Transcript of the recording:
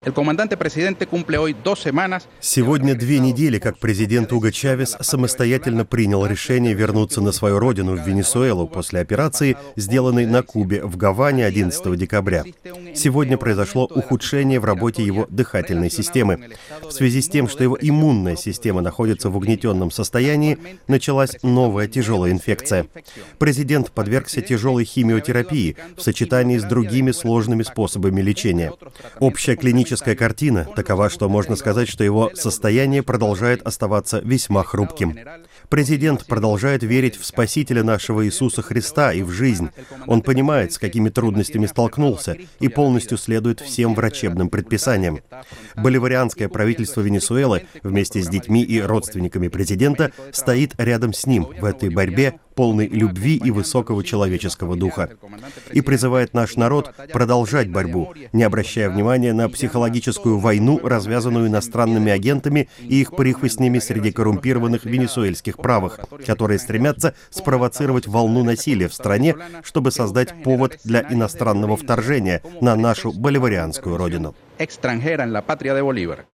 Сегодня 2 недели, как президент Уго Чавес самостоятельно принял решение вернуться на свою родину, в Венесуэлу, после операции, сделанной на Кубе, в Гаване 11 декабря. Сегодня произошло ухудшение в работе его дыхательной системы. В связи с тем, что его иммунная система находится в угнетенном состоянии, началась новая тяжелая инфекция. Президент подвергся тяжелой химиотерапии в сочетании с другими сложными способами лечения. Общая клиническая картина такова, что можно сказать, что его состояние продолжает оставаться весьма хрупким. Президент продолжает верить в Спасителя нашего Иисуса Христа и в жизнь. Он понимает, с какими трудностями столкнулся, и полностью следует всем врачебным предписаниям. Боливарианское правительство Венесуэлы вместе с детьми и родственниками президента стоит рядом с ним в этой борьбе, полной любви и высокого человеческого духа. И призывает наш народ продолжать борьбу, не обращая внимания на психологическую войну, развязанную иностранными агентами и их прихвостнями среди коррумпированных венесуэльских правых, которые стремятся спровоцировать волну насилия в стране, чтобы создать повод для иностранного вторжения на нашу боливарианскую родину.